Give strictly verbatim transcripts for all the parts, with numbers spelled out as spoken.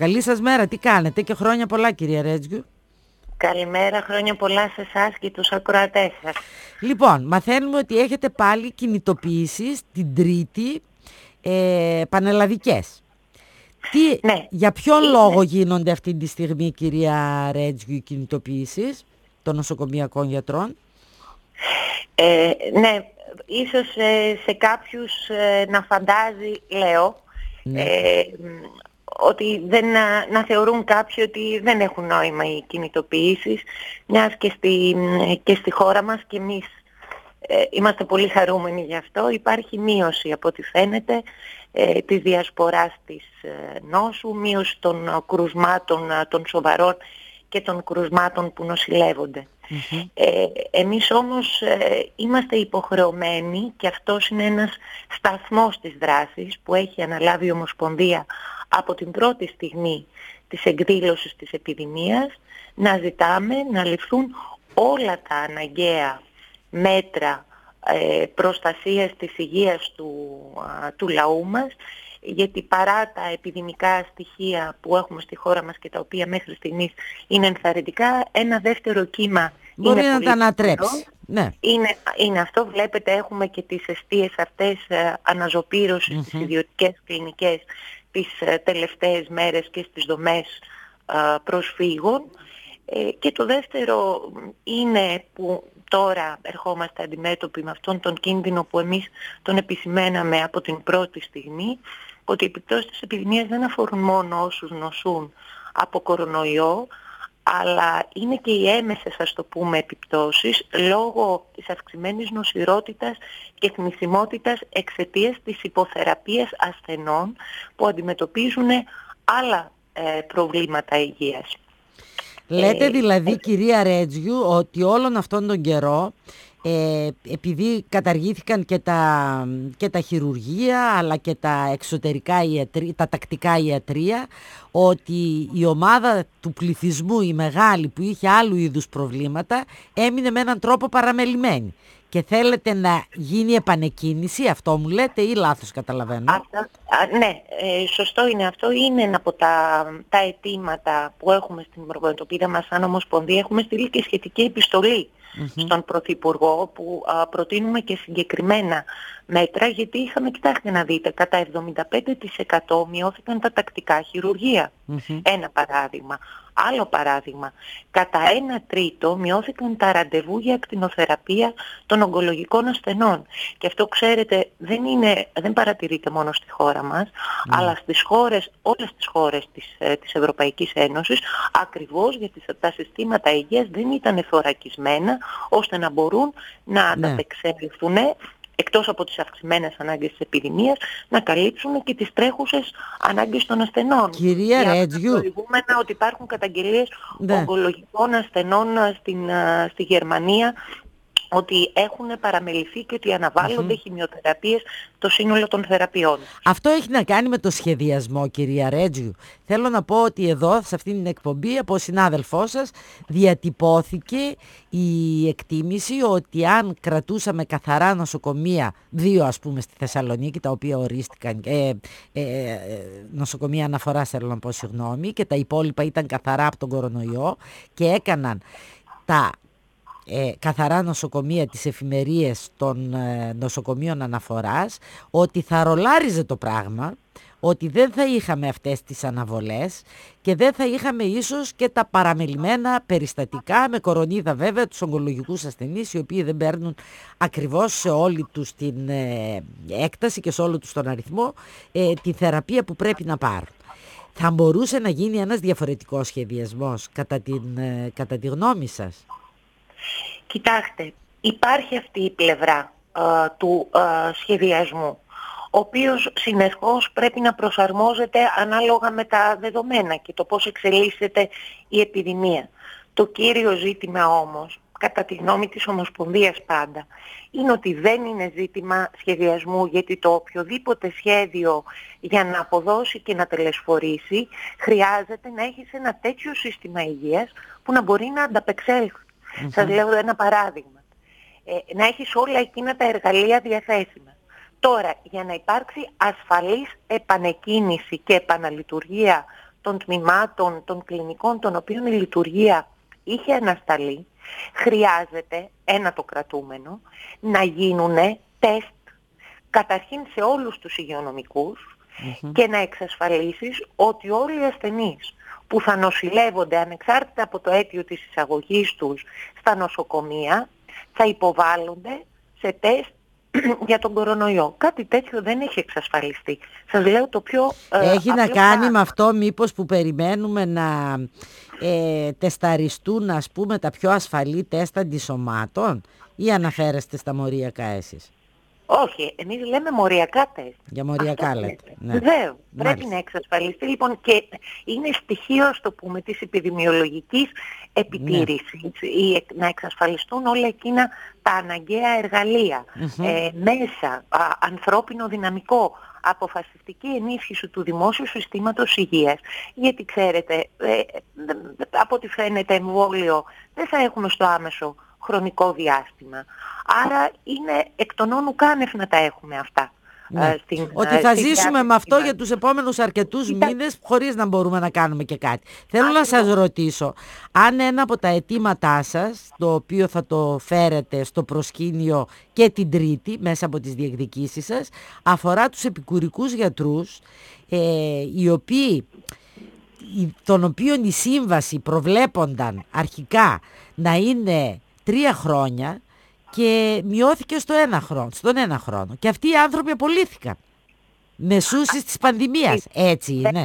Καλή σας μέρα, τι κάνετε και χρόνια πολλά κυρία Ρέτζιου. Καλημέρα, χρόνια πολλά σε εσάς και τους ακροατές σας. Λοιπόν, μαθαίνουμε ότι έχετε πάλι κινητοποιήσεις την Τρίτη ε, πανελλαδικές. Τι, Ναι. για ποιον Είναι... λόγο γίνονται αυτή τη στιγμή, κυρία Ρέτζιου, οι κινητοποιήσεις των νοσοκομειακών γιατρών? Ε, ναι, ίσως ε, σε κάποιους ε, να φαντάζει, λέω, Ναι. ε, ότι δεν, να, να θεωρούν κάποιοι ότι δεν έχουν νόημα οι κινητοποιήσεις, μιας και στη, και στη χώρα μας και εμείς ε, είμαστε πολύ χαρούμενοι γι' αυτό. Υπάρχει μείωση από ό,τι φαίνεται ε, της διασποράς της ε, νόσου, μείωση των ε, κρουσμάτων ε, των σοβαρών και των κρουσμάτων που νοσηλεύονται. Mm-hmm. Ε, εμείς όμως ε, είμαστε υποχρεωμένοι, και αυτός είναι ένας σταθμός της δράσης που έχει αναλάβει η Ομοσπονδία από την πρώτη στιγμή της εκδήλωσης της επιδημίας, να ζητάμε να ληφθούν όλα τα αναγκαία μέτρα ε, προστασίας της υγείας του, α, του λαού μας, γιατί παρά τα επιδημικά στοιχεία που έχουμε στη χώρα μας και τα οποία μέχρι στιγμής είναι ενθαρρυντικά, ένα δεύτερο κύμα μπορεί είναι να πολύ τα ανατρέψει. Ναι. Είναι, είναι αυτό, βλέπετε, έχουμε και τις εστίες αυτές ε, αναζωπήρωσης mm-hmm. στις ιδιωτικές κλινικές τις ε, τελευταίες μέρες και στις δομές ε, προσφύγων. Ε, και το δεύτερο είναι που τώρα ερχόμαστε αντιμέτωποι με αυτόν τον κίνδυνο που εμείς τον επισημαίναμε από την πρώτη στιγμή, ότι οι επιπτώσεις της επιδημίας δεν αφορούν μόνο όσους νοσούν από κορονοϊό, αλλά είναι και οι έμεσες, ας το πούμε, επιπτώσεις λόγω της αυξημένης νοσηρότητας και θνησιμότητας εξαιτίας της υποθεραπείας ασθενών που αντιμετωπίζουν άλλα ε, προβλήματα υγείας. Λέτε δηλαδή, κυρία Ρέτζιου, ότι όλον αυτόν τον καιρό, ε, επειδή καταργήθηκαν και τα, και τα χειρουργεία αλλά και τα εξωτερικά ιατρία, τα τακτικά ιατρία, ότι η ομάδα του πληθυσμού, η μεγάλη που είχε άλλου είδους προβλήματα, έμεινε με έναν τρόπο παραμελημένη. Και θέλετε να γίνει επανεκκίνηση, αυτό μου λέτε, ή λάθος καταλαβαίνω? Αυτά, α, ναι, ε, σωστό είναι αυτό. Είναι ένα από τα, τα αιτήματα που έχουμε στην Ομοσπονδία μας σαν Ομοσπονδία. Έχουμε στείλει και σχετική επιστολή mm-hmm. στον Πρωθυπουργό που α, προτείνουμε και συγκεκριμένα μέτρα, γιατί είχαμε, κοιτάξτε να δείτε, κατά εβδομήντα πέντε τοις εκατό μειώθηκαν τα τακτικά χειρουργεία. Mm-hmm. Ένα παράδειγμα. Άλλο παράδειγμα, κατά ένα τρίτο μειώθηκαν τα ραντεβού για ακτινοθεραπεία των ογκολογικών ασθενών. Και αυτό, ξέρετε, δεν, είναι, δεν παρατηρείται μόνο στη χώρα μας, mm. αλλά στις χώρες, όλες τις χώρες της, της Ευρωπαϊκής Ένωσης, ακριβώς γιατί τα συστήματα υγείας δεν ήταν θωρακισμένα ώστε να μπορούν να ανταπεξέλθουν, εκτός από τις αυξημένες ανάγκες της επιδημίας, να καλύψουν και τις τρέχουσες ανάγκες των ασθενών. Κυρία Ρέτζιου. Προηγούμενα ότι υπάρχουν καταγγελίες ναι. ογκολογικών ασθενών στην, στη Γερμανία, ότι έχουν παραμεληθεί και ότι αναβάλλονται mm-hmm. χημειοθεραπείες το σύνολο των θεραπείων. Αυτό έχει να κάνει με το σχεδιασμό, κυρία Ρέτζιου. Θέλω να πω ότι εδώ, σε αυτήν την εκπομπή, από συνάδελφό σας, διατυπώθηκε η εκτίμηση ότι αν κρατούσαμε καθαρά νοσοκομεία, δύο ας πούμε στη Θεσσαλονίκη, τα οποία ορίστηκαν, ε, ε, ε, νοσοκομεία αναφοράς θέλω να πω, συγγνώμη, και τα υπόλοιπα ήταν καθαρά από τον κορονοϊό και έκαναν τα Ε, καθαρά νοσοκομεία, τις εφημερίες των ε, νοσοκομείων αναφοράς, ότι θα ρολάριζε το πράγμα, ότι δεν θα είχαμε αυτές τις αναβολές και δεν θα είχαμε ίσως και τα παραμελημένα περιστατικά, με κορονίδα βέβαια, τους ογκολογικούς ασθενείς, οι οποίοι δεν παίρνουν ακριβώς σε όλη τους την ε, έκταση και σε όλο τους τον αριθμό ε, τη θεραπεία που πρέπει να πάρουν. Θα μπορούσε να γίνει ένας διαφορετικός σχεδιασμός κατά, την, ε, κατά τη γνώμη σας? Κοιτάξτε, υπάρχει αυτή η πλευρά ε, του ε, σχεδιασμού, ο οποίος συνεχώς πρέπει να προσαρμόζεται ανάλογα με τα δεδομένα και το πώς εξελίσσεται η επιδημία. Το κύριο ζήτημα όμως, κατά τη γνώμη της Ομοσπονδίας πάντα, είναι ότι δεν είναι ζήτημα σχεδιασμού, γιατί το οποιοδήποτε σχέδιο για να αποδώσει και να τελεσφορήσει χρειάζεται να έχεις ένα τέτοιο σύστημα υγείας που να μπορεί να ανταπεξέλθει. Mm-hmm. Σας λέω ένα παράδειγμα. Ε, να έχεις όλα εκείνα τα εργαλεία διαθέσιμα. Τώρα, για να υπάρξει ασφαλής επανεκκίνηση και επαναλειτουργία των τμήματων, των κλινικών, των οποίων η λειτουργία είχε ανασταλεί, χρειάζεται ένα το κρατούμενο να γίνουν τεστ καταρχήν σε όλους τους υγειονομικούς mm-hmm. και να εξασφαλίσεις ότι όλοι οι ασθενείς που θα νοσηλεύονται ανεξάρτητα από το αίτιο της εισαγωγής τους στα νοσοκομεία θα υποβάλλονται σε τεστ για τον κορονοϊό. Κάτι τέτοιο δεν έχει εξασφαλιστεί. Σας λέω το πιο ε, Έχει απλό να κάνει πράγμα. με αυτό μήπως που περιμένουμε να ε, τεσταριστούν, ας πούμε, τα πιο ασφαλή τεστ αντισωμάτων, ή αναφέρεστε στα μοριακά εσείς? Όχι, εμείς λέμε μοριακά τεστ. Για μοριακά Αυτό λέτε. Ναι. Βεβαίως, πρέπει Μάλιστα. να εξασφαλιστεί λοιπόν, και είναι στοιχείο, ας το πούμε, της επιδημιολογικής επιτήρησης, Ναι. ή να εξασφαλιστούν όλα εκείνα τα αναγκαία εργαλεία, Mm-hmm. ε, μέσα, α, ανθρώπινο δυναμικό, αποφασιστική ενίσχυση του δημόσιου συστήματος υγείας. Γιατί ξέρετε, ε, από ό,τι φαίνεται εμβόλιο δεν θα έχουμε στο άμεσο χρονικό διάστημα. Άρα είναι εκ των όνου κάνευ να τα έχουμε αυτά. Ναι. Ε, στην, ότι ε, θα στην ζήσουμε με αυτό μας. για τους επόμενους αρκετούς Ήταν... μήνες χωρίς να μπορούμε να κάνουμε και κάτι. Θέλω Ακριβώς. να σας ρωτήσω, αν ένα από τα αιτήματά σας, το οποίο θα το φέρετε στο προσκήνιο και την Τρίτη μέσα από τις διεκδικήσεις σας, αφορά τους επικουρικούς γιατρούς, ε, οι οποίοι, των οποίων η σύμβαση προβλέπονταν αρχικά να είναι τρία χρόνια και μειώθηκε στο ένα χρόνο, στον ένα χρόνο. Και αυτοί οι άνθρωποι απολύθηκαν μεσούσεις της πανδημίας. Έτσι είναι?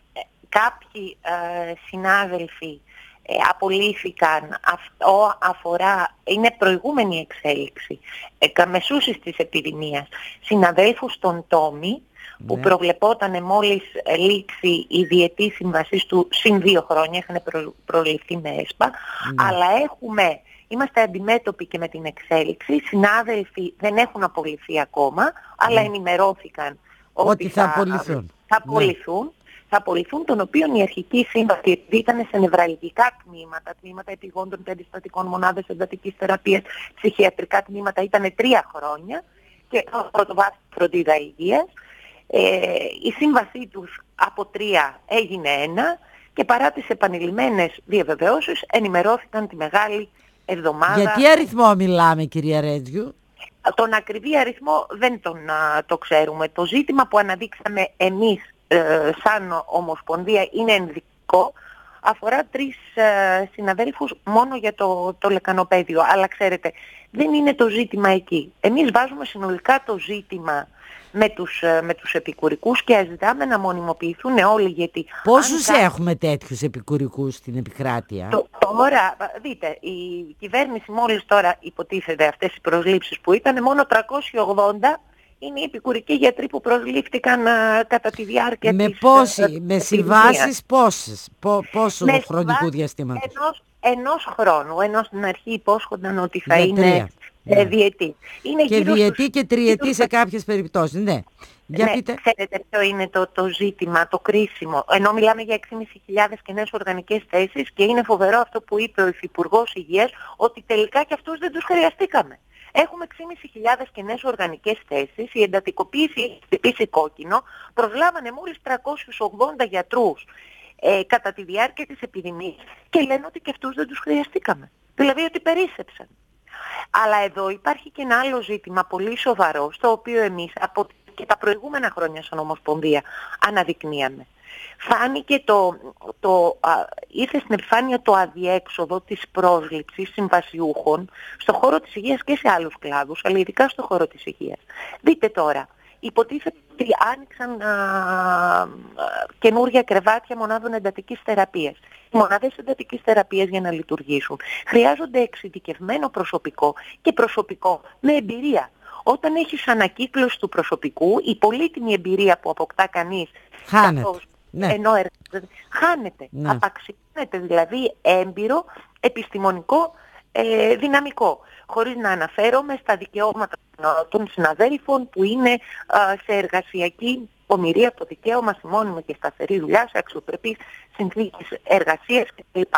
Κάποιοι ε, συνάδελφοι ε, απολύθηκαν. Αυτό αφορά, είναι προηγούμενη εξέλιξη, ε, μεσούσεις της επιδημίας. Συναδέλφους στον Τόμι, που ναι. προβλεπόταν μόλις λήξει η διετή σύμβασή του συν δύο χρόνια, είχαν προ, προληφθεί με ΕΣΠΑ, ναι. αλλά έχουμε... Είμαστε αντιμέτωποι και με την εξέλιξη. Οι συνάδελφοι δεν έχουν απολυθεί ακόμα, mm. αλλά ενημερώθηκαν ότι, ότι θα, θα απολυθούν. Θα απολυθούν, ναι. θα απολυθούν, των οποίων η αρχική σύμβαση ήταν σε νευραλγικά τμήματα, τμήματα επιγόντων και αντιστατικών, μονάδες εντατικής θεραπείας, ψυχιατρικά τμήματα, ήταν τρία χρόνια και πρωτοβάθμια φροντίδα υγείας. Ε, η σύμβασή τους από τρία έγινε ένα και παρά τις επανειλημμένες διαβεβαιώσεις ενημερώθηκαν τη μεγάλη εβδομάδα. Για τι αριθμό μιλάμε, κυρία Ρέτζιου? Τον ακριβή αριθμό δεν τον α, το ξέρουμε. Το ζήτημα που αναδείξαμε εμείς ε, σαν Ομοσπονδία είναι ενδεικτικό. Αφορά τρεις ε, συναδέλφους μόνο για το, το λεκανοπαίδιο. Αλλά ξέρετε, δεν είναι το ζήτημα εκεί. Εμείς βάζουμε συνολικά το ζήτημα με τους, με τους επικουρικούς και ζητάμε να μονιμοποιηθούν όλοι, γιατί... Πόσους αν... έχουμε τέτοιους επικουρικούς στην επικράτεια? Το, τώρα, δείτε, η κυβέρνηση μόλις τώρα υποτίθεται αυτές οι προσλήψεις που ήταν, μόνο τριακόσιοι ογδόντα είναι οι επικουρικοί γιατροί που προσλήφθηκαν α, κατά τη διάρκεια με της... πόση, α, με συμβάσεις πόσες, πό, πόσο με χρονικού διαστήματος? Ενός, ενός χρόνου, ενώ στην αρχή υπόσχονταν ότι θα για είναι... Τρία. Ναι. διετή. Είναι και διετή στους... και τριετή σε τους... κάποιες περιπτώσεις. Ναι. Για ναι, πείτε. Ξέρετε ποιο είναι το, το ζήτημα, το κρίσιμο. Ενώ μιλάμε για έξι χιλιάδες πεντακόσιες καινές οργανικές θέσεις και είναι φοβερό αυτό που είπε ο Υφυπουργός Υγείας, ότι τελικά και αυτούς δεν τους χρειαστήκαμε. Έχουμε έξι χιλιάδες πεντακόσιες καινές οργανικές θέσεις, η εντατικοποίηση έχει χτυπήσει κόκκινο, προσλάβανε μόλις τριακόσιους ογδόντα γιατρούς ε, κατά τη διάρκεια της επιδημίας και λένε ότι και αυτούς δεν τους χρειαστήκαμε. Δηλαδή ότι περίσσεψαν. Αλλά εδώ υπάρχει και ένα άλλο ζήτημα πολύ σοβαρό, στο οποίο εμείς από και τα προηγούμενα χρόνια σαν Ομοσπονδία αναδεικνύαμε. Φάνηκε το, το α, ήρθε στην επιφάνεια το αδιέξοδο της πρόσληψης συμβασιούχων στον χώρο της υγείας και σε άλλους κλάδους, αλλά ειδικά στον χώρο της υγείας. Δείτε τώρα, υποτίθεται ότι άνοιξαν α, α, καινούργια κρεβάτια μονάδων εντατικής θεραπείας. Οι μονάδες εντατικής θεραπείας για να λειτουργήσουν χρειάζονται εξειδικευμένο προσωπικό και προσωπικό με εμπειρία. Όταν έχεις ανακύκλωση του προσωπικού, η πολύτιμη εμπειρία που αποκτά κανείς χάνεται. Καθώς, ναι. ενώ εργάζεται, χάνεται. Ναι. Απαξιώνεται δηλαδή έμπειρο επιστημονικό ε, δυναμικό. Χωρίς να αναφέρομαι στα δικαιώματα των συναδέλφων που είναι α, σε εργασιακή ομηρία από το δικαίωμα σε μόνιμη και σταθερή δουλειά, σε αξιοπρεπείς συνθήκες εργασίας κλπ.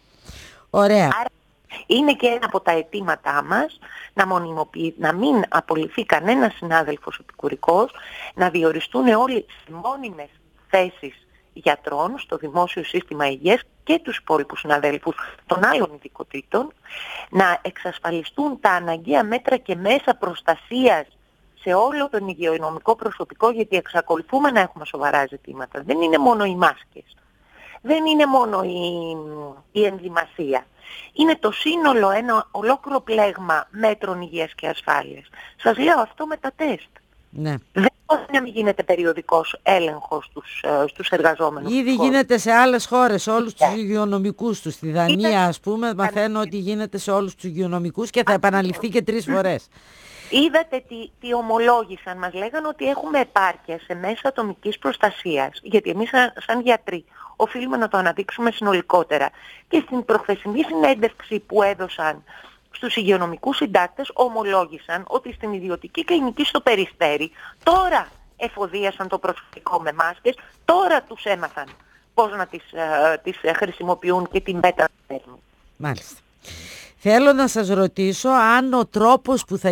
Ωραία. Άρα είναι και ένα από τα αιτήματά μας να, να μην απολυθεί κανένας συνάδελφος επικουρικός, να διοριστούν όλοι σε μόνιμες θέσεις γιατρών στο δημόσιο σύστημα υγείας και τους υπόλοιπους συναδέλφους των άλλων ειδικοτήτων να εξασφαλιστούν τα αναγκαία μέτρα και μέσα προστασίας σε όλο τον υγειονομικό προσωπικό, γιατί εξακολουθούμε να έχουμε σοβαρά ζητήματα. Δεν είναι μόνο οι μάσκες, δεν είναι μόνο η, η ενδυμασία. Είναι το σύνολο, ένα ολόκληρο πλέγμα μέτρων υγείας και ασφάλειας. Σας λέω αυτό με τα τεστ. Ναι. Δεν μπορεί να μην γίνεται περιοδικός έλεγχος στους, στους εργαζόμενους. Ήδη γίνεται σε άλλες χώρες, όλους τους υγειονομικούς τους. Στη Δανία, ας πούμε, μαθαίνω ότι γίνεται σε όλους τους υγειονομικούς και θα επαναληφθεί και τρεις φορές. Είδατε τι, τι ομολόγησαν, μας λέγανε ότι έχουμε επάρκεια σε μέσα ατομικής προστασίας, γιατί εμείς σαν, σαν γιατροί οφείλουμε να το αναδείξουμε συνολικότερα. Και στην προχθεσινή συνέντευξη που έδωσαν στους υγειονομικούς συντάκτες ομολόγησαν ότι στην ιδιωτική κλινική στο Περιστέρι τώρα εφοδίασαν το προσωπικό με μάσκες, τώρα τους έμαθαν πώς να τις, ε, τις χρησιμοποιούν και την μεταφέρουν. Μάλιστα. Θέλω να σας ρωτήσω αν ο τρόπος που θα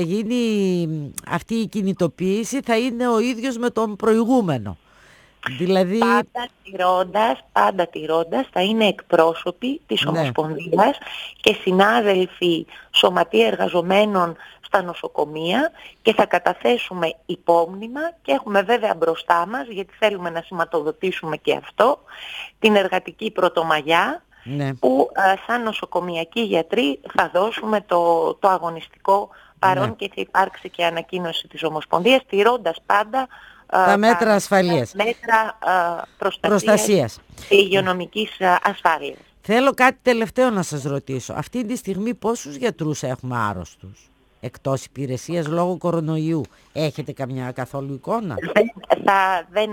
γίνει αυτή η κινητοποίηση θα είναι ο ίδιος με τον προηγούμενο. Δηλαδή... Πάντα τηρώντας, πάντα τηρώντας, θα είναι εκπρόσωποι της Ομοσπονδίας και συνάδελφοι σωματεία εργαζομένων στα νοσοκομεία και θα καταθέσουμε υπόμνημα και έχουμε βέβαια μπροστά μας, γιατί θέλουμε να σηματοδοτήσουμε και αυτό, την εργατική πρωτομαγιά, ναι. που α, σαν νοσοκομιακοί γιατροί θα δώσουμε το, το αγωνιστικό παρόν, ναι. και θα υπάρξει και ανακοίνωση της Ομοσπονδίας, τηρώντας πάντα τα μέτρα ασφαλείας. Μέτρα προστασίας, προστασίας. Και υγειονομικής ασφάλειας. Θέλω κάτι τελευταίο να σας ρωτήσω. Αυτή τη στιγμή πόσους γιατρούς έχουμε άρρωστους εκτός υπηρεσίας λόγω κορονοϊού? Έχετε καμιά καθόλου εικόνα? Δεν, θα, δεν,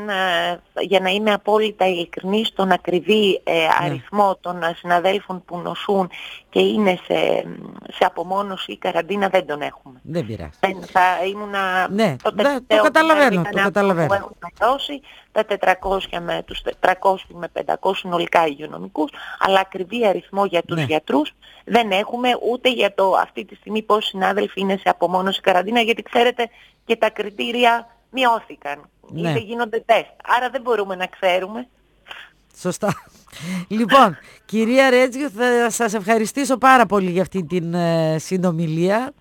για να είμαι απόλυτα ειλικρινής, τον ακριβή ε, αριθμό ναι. των συναδέλφων που νοσούν και είναι σε, σε απομόνωση ή καραντίνα δεν τον έχουμε. Δεν πειράζει. Δεν, θα ήμουνα ναι, το, ναι, το καταλαβαίνω. Το καταλαβαίνω. Που έχουμε δώσει τα τετρακόσια με τους τριακόσιους με πεντακόσιους συνολικά υγειονομικούς, αλλά ακριβή αριθμό για τους ναι. γιατρούς δεν έχουμε, ούτε για το αυτή τη στιγμή πόσοι συνάδελφοι είναι σε απομόνωση καραντίνα, γιατί ξέρετε και τα κριτήρια μειώθηκαν. Ναι. Είτε γίνονται τεστ. Άρα δεν μπορούμε να ξέρουμε. Σωστά. Λοιπόν, κυρία Ρέτζιο, θα σας ευχαριστήσω πάρα πολύ για αυτή την ε, συνομιλία.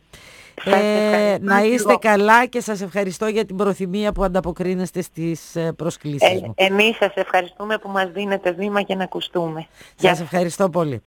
Ε, να είστε καλά και σας ευχαριστώ για την προθυμία που ανταποκρίνεστε στις ε, προσκλήσεις μου. Ε, εμείς σας ευχαριστούμε που μας δίνετε βήμα για να ακουστούμε. Σας ευχαριστώ πολύ.